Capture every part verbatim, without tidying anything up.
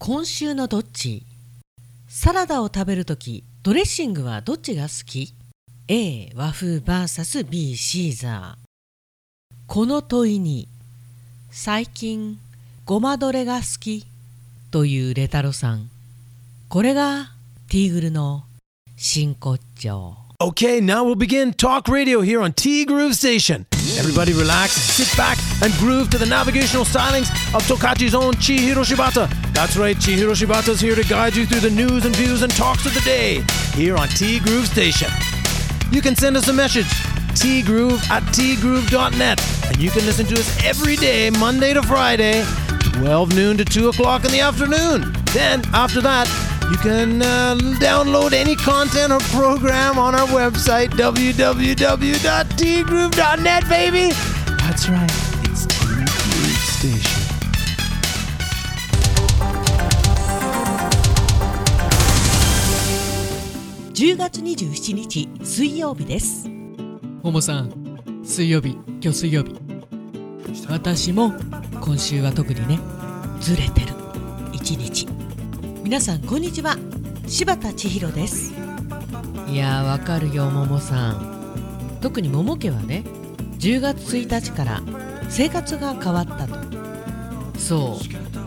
今週のどっち？サラダを食べるときドレッシングはどっちが好き？ A 和風 ブイエス B シーザー。この問いに最近ごまどれが好きというレタロさん、これがティーグルの真骨頂。 Okay, now we'll begin Talk Radio here on T Groove Station. Everybody relax, sit back, and groove to the navigational stylings of Tokachi's own Chihiro Shibata. That's right, Chihiro Shibata's here to guide you through the news and views and talks of the day here on T Groove Station. You can send us a message, tgroove at tgroove dot net, and you can listen to us every day, Monday to Friday, twelve noon to two o'clock in the afternoon. Then, after that, you can uh, download any content or program on our website, w w w dot t groove dot net, baby. That's right, it's T Groove Station. じゅうがつにじゅうしちにち水曜日です。 ももさん、水曜日、今日水曜日。私も今週は特にね、 ずれてる一日。皆さんこんにちは、柴田千尋です。いやー、わかるよ、ももさん。特にもも家はね、じゅうがつついたちから生活が変わったと。そう、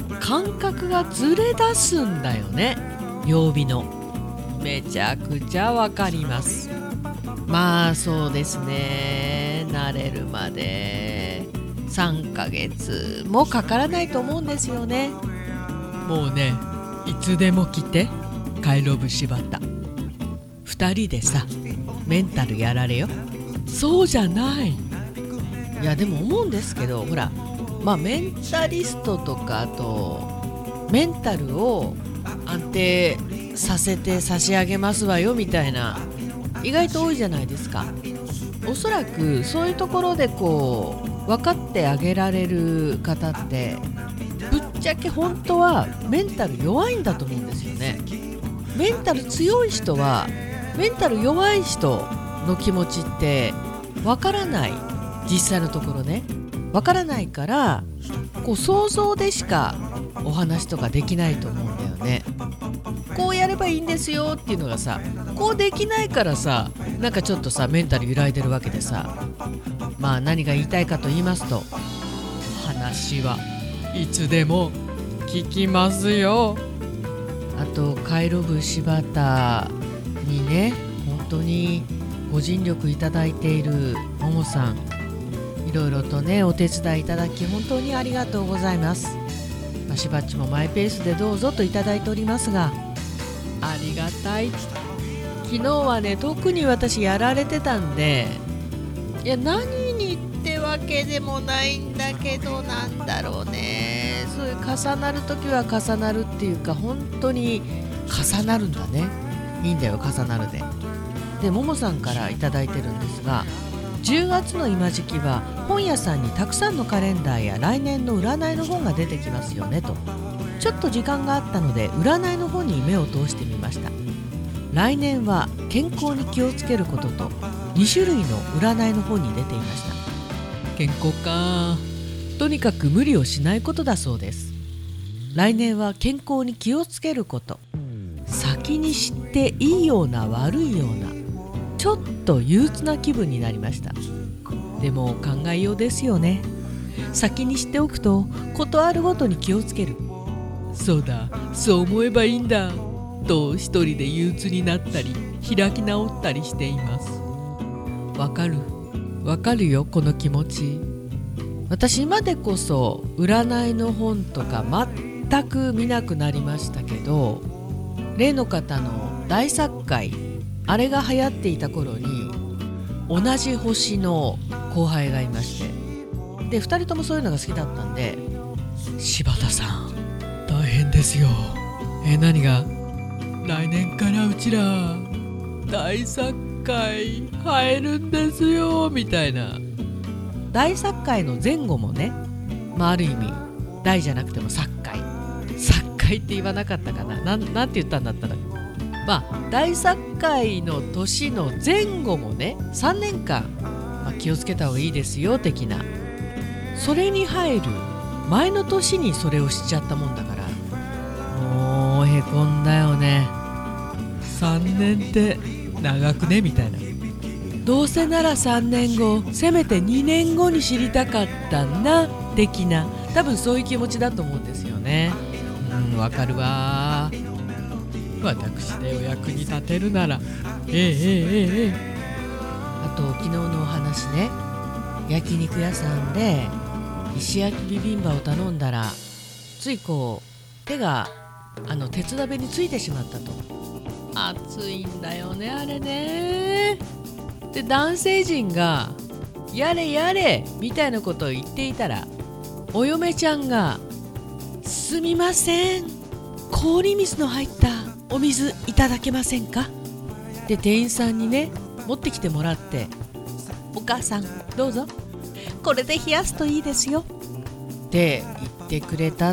感覚がずれ出すんだよね、曜日の。めちゃくちゃわかります。まあそうですね、慣れるまでさんかげつもかからないと思うんですよね。 もうね、いつでも来てカイロブ柴田。 二人でさ、メンタルやられよ。 そうじゃない。いやでも思うんですけど、ほら、まあメンタリストとか、あとメンタルを安定させて差し上げますわよみたいな、意外と多いじゃないですか。おそらくそういうところでこう分かってあげられる方って、ぶっちゃけ本当はメンタル弱いんだと思うんですよね。メンタル強い人はメンタル弱い人の気持ちって分からない。実際のところね、分からないから、こう想像でしかお話とかできないと思うんだよね。こうやればいいんですよっていうのがさ、こうできないからさ、なんかちょっとさ、メンタル揺らいでるわけでさ。まあ何が言いたいかと言いますと、 話はいつでも聞きますよ。 あとカイロブ柴田にね、本当にご尽力いただいているももさん、いろいろとねお手伝いいただき本当にありがとうございます。まあ、しばっちもマイペースでどうぞといただいておりますが、ありがたい。昨日はね、特に私やられてたんで、いや何にってわけでもないんだけど、なんだろうね、そういう重なるときは重なるっていうか、本当に重なるんだね。いいんだよ、重なるで。で、ももさんからいただいてるんですが、じゅうがつの今時期は本屋さんにたくさんのカレンダーや来年の占いの本が出てきますよねと。ちょっと時間があったので占いの本に目を通してみました。来年は健康に気をつけることとにしゅるいの占いの本に出ていました。 健康か。 とにかく無理をしないことだそうです。来年は健康に気をつけること、先に知っていいような悪いような、ちょっと憂鬱な気分になりました。でも考えようですよね。先に知っておくとことあるごとに気をつける。 そうだ、そう思えばいいんだと一人で憂鬱になったり開き直ったりしています。 わかるわかるよ、この気持ち。私今でこそ占いの本とか全く見なくなりましたけど、例の方の大殺界、あれが流行っていた頃に同じ星の後輩がいまして、でふたりともそういうのが好きだったんで、柴田さん大変ですよ。え、何が？来年からうちら大殺界入るんですよみたいな。 大殺界の前後もね、まあ、ある意味大じゃなくても殺界、殺界って言わなかったかな、なん、なんて言ったんだったら、まあ大殺界の年の前後もね、さんねんかん、まあ、気をつけた方がいいですよ的な。それに入る前の年にそれをしちゃったもんだから、もんだよね。 さんねんって長くねみたいな。 どうせならさんねんご、せめてにねんごに知りたかったな的な、多分そういう気持ちだと思うんですよね。 うん、わかるわ。私でお役に立てるならええええええ。 あと昨日のお話ね、焼肉屋さんで石焼きビビンバを頼んだら、ついこう手があの鉄鍋についてしまったと。熱いんだよねあれね。で男性陣がやれやれみたいなことを言っていたら、お嫁ちゃんがすみません、氷水の入ったお水いただけませんか。で店員さんにね持ってきてもらって、お母さんどうぞ、これで冷やすといいですよって言ってくれたって。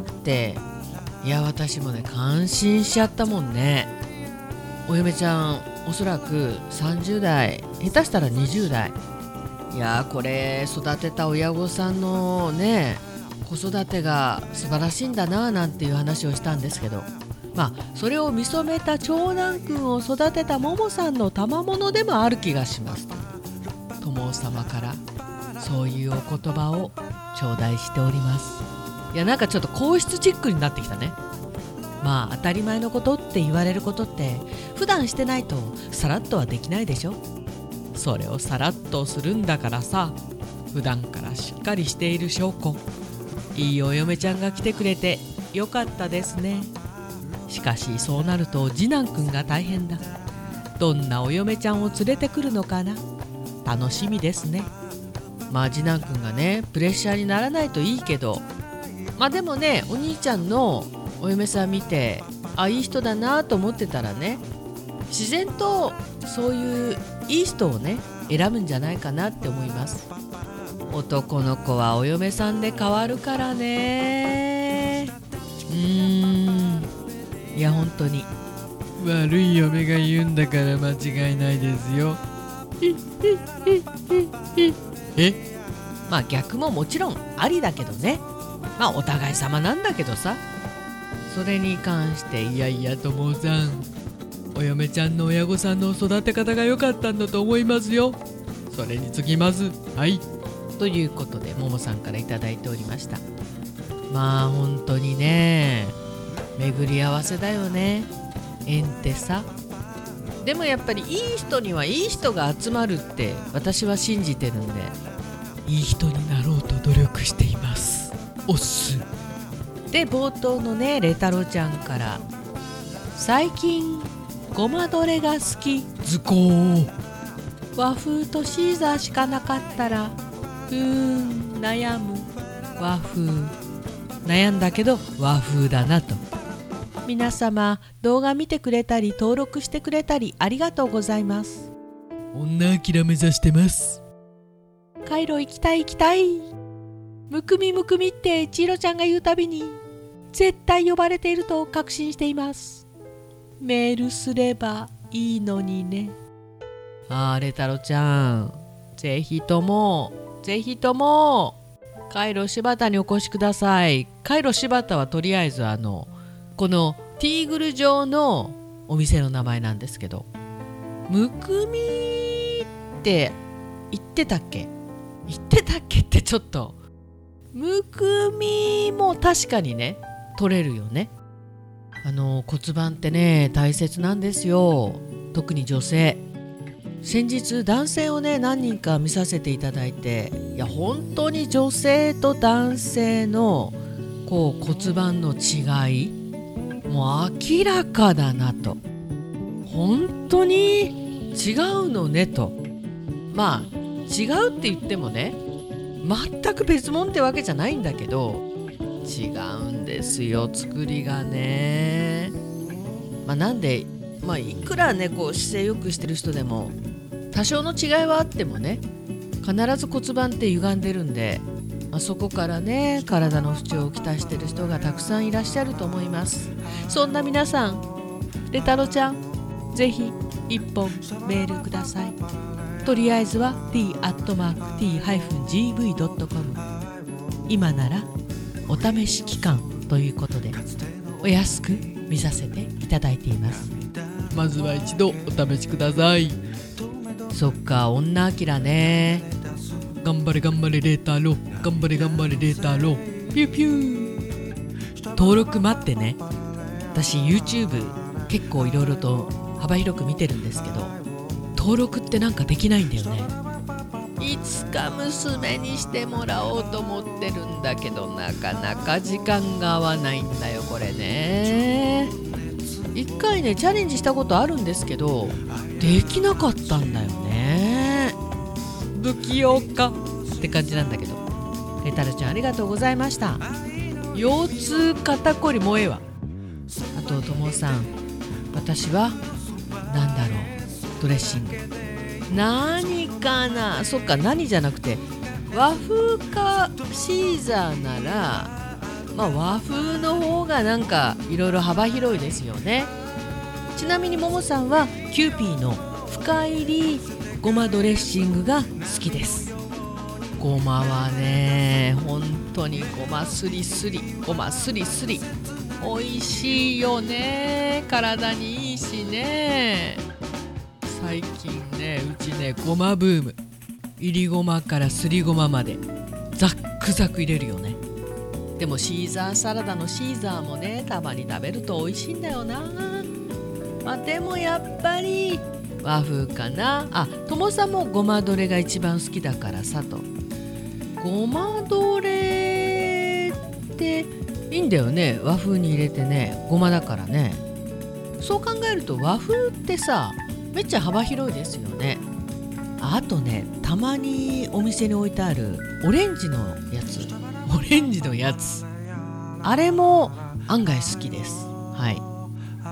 いや私もね感心しちゃったもんね。お嫁ちゃんおそらくさんじゅう代、下手したらにじゅう代。いやこれ育てた親御さんのね子育てが素晴らしいんだななんていう話をしたんですけど、まあそれを見初めた長男くんを育てたももさんの賜物でもある気がしますと、友様からそういうお言葉を頂戴しております。いやなんかちょっと皇室チックになってきたね。まあ当たり前のことって言われることって普段してないとさらっとはできないでしょ。それをさらっとするんだからさ、普段からしっかりしている証拠。いいお嫁ちゃんが来てくれてよかったですね。しかしそうなると次男くんが大変だ。どんなお嫁ちゃんを連れてくるのかな、楽しみですね。まあ次男くんがねプレッシャーにならないといいけど、まあでもねお兄ちゃんのお嫁さん見て、あいい人だなと思ってたらね、自然とそういういい人をね選ぶんじゃないかなって思います。男の子はお嫁さんで変わるからね。うーん、いや本当に悪い嫁が言うんだから間違いないですよ。 えまあ逆ももちろんありだけどね。まあお互い様なんだけどさ、それに関していやいや友さん、お嫁ちゃんの親御さんの育て方が良かったんだと思いますよ。それにつきます。はい、 ということでももさんからいただいておりました。まあ本当にね巡り合わせだよね、縁ってさ。でもやっぱりいい人にはいい人が集まるって私は信じてるんで、 いい人になろうと努力しています。おっす。 で冒頭のねレタロちゃんから、最近ごまどれが好き、 図工和風とシーザーしかなかったらうーん悩む、和風悩んだけど和風だなと。皆様動画見てくれたり登録してくれたりありがとうございます。 女諦めさしてます。 カイロ行きたい行きたい、むくみむくみってチーロちゃんが言うたびに絶対呼ばれていると確信しています。メールすればいいのにね。あーレタロちゃん、ぜひともぜひともカイロ柴田にお越しください。カイロ柴田はとりあえずあのこのティーグル状のお店の名前なんですけど、むくみって言ってたっけ言ってたっけってちょっとむくみも確かにね取れるよね。あの骨盤ってね大切なんですよ、特に女性。先日男性をね何人か見させていただいて、いや本当に女性と男性のこう骨盤の違いもう明らかだなと、本当に違うのねと。まあ違うって言ってもね全く別物ってわけじゃないんだけど、違うんですよ作りがね。まあなんで、まあ、いくらねこう姿勢よくしてる人でも多少の違いはあってもね必ず骨盤って歪んでるんで、まあ、そこからね体の不調をきたしてる人がたくさんいらっしゃると思います。そんな皆さん、レタロちゃんぜひ一本メールください。とりあえずは ティー アットマーク ティー ハイフン ジーブイ ドット コム、 今ならお試し期間ということでお安くウェ見させていただいています。 まずは一度お試しください。 そっか、女アキラね。 頑張れ頑張れレーターロー、頑張れ頑張れレーターロー、ピューピュー。 登録待ってね。私 YouTube 結構いろいろと幅広く見てるんですけど、登録ってなんかできないんだよね。いつか娘にしてもらおうと思ってるんだけど、なかなか時間が合わないんだよこれね。一回ねチャレンジしたことあるんですけど、できなかったんだよね。不器用かって感じなんだけど。レタルちゃんありがとうございました。腰痛肩こりもうええわ。あとともさん、私はなんだろう、ドレッシング何かな。そっか、何じゃなくて和風かシーザーなら、まあ和風の方がなんかいろいろ幅広いですよね。ちなみにももさんはキューピーの深入りごまドレッシングが好きです。ごまはね本当にごますりすりごますりすり美味しいよね。体にいいしね。最近ねうちねごまブーム、いりごまからすりごままでザックザク入れるよね。でもシーザーサラダのシーザーもねたまに食べると美味しいんだよな。まあ、でもやっぱり和風かな。あ、ともさんもごまどれが一番好きだからさと。ごまどれっていいんだよね、和風に入れてね。ごまだからね。そう考えると和風ってさめっちゃ幅広いですよね。あとね、たまにお店に置いてあるオレンジのやつオレンジのやつあれも案外好きです。はい。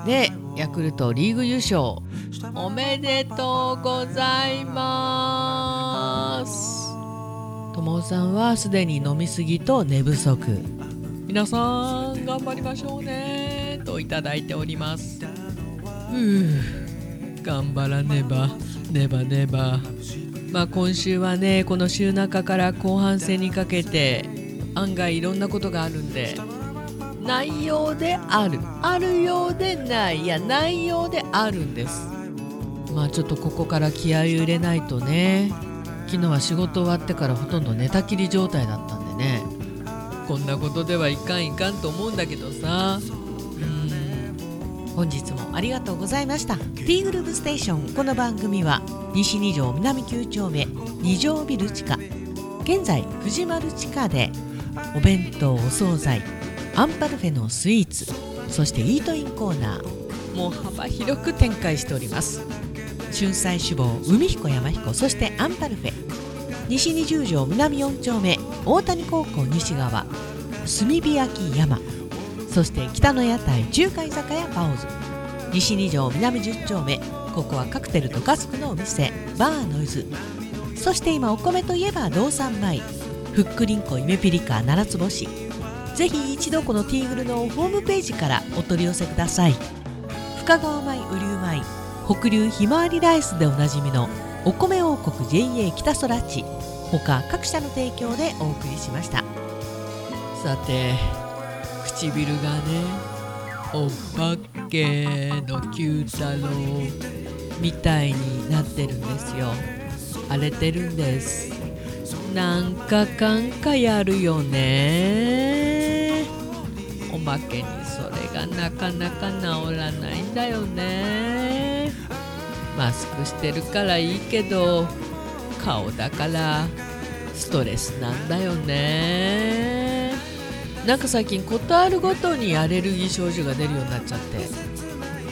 でヤクルトリーグ優勝おめでとうございます。ともさんはすでに飲みすぎと寝不足、皆さん頑張りましょうねといただいております。 ふう、頑張らねばねばねば。 まあ今週はねこの週中から後半戦にかけて案外いろんなことがあるんで、内容であるあるようでない、いや内容であるんです。まあちょっとここから気合を入れないとね。昨日は仕事終わってからほとんど寝たきり状態だったんでね、こんなことではいかんいかんと思うんだけどさ。うーん、本日もありがとうございました。 T グループステーション、この番組は西に条南きゅう丁目に条ビル地下、現在藤丸地下でお弁当、お惣菜、アンパルフェのスイーツ、そしてイートインコーナーもう幅広く展開しております。春菜志望、海彦山彦、そしてアンパルフェ、西にじゅう条南よん丁目大谷高校西側炭火焼き山、そして北の屋台中華居酒屋パオズ、西に条南じゅう丁目、ここはカクテルとガスクのお店バーノイズ、そして今お米といえば道産米、ふっくりんこ夢ピリカ七つ星。ぜひ一度このティーグルのホームページからお取り寄せください。深川米、雨竜米、北流ひまわりライスでおなじみのお米王国 ジェイエー 北空地、他各社の提供でお送りしました。 さて唇がねお化けの九太郎みたいになってるんですよ。荒れてるんです。なんかかんかやるよね。おまけにそれがなかなか治らないんだよね。マスクしてるからいいけど顔だからストレスなんだよね。なんか最近ことあるごとにアレルギー症状が出るようになっちゃって、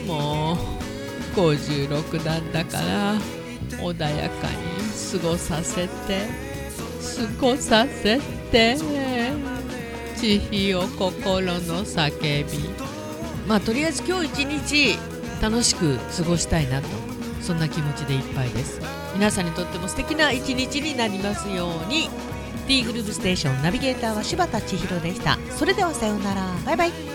もうごじゅうろくだんだから穏やかに過ごさせて過ごさせて慈悲を心の叫び。まあとりあえず今日一日楽しく過ごしたいなと、そんな気持ちでいっぱいです。皆さんにとっても素敵な一日になりますように。 T グループステーションナビゲーターは柴田千尋でした。それではさようなら、バイバイ。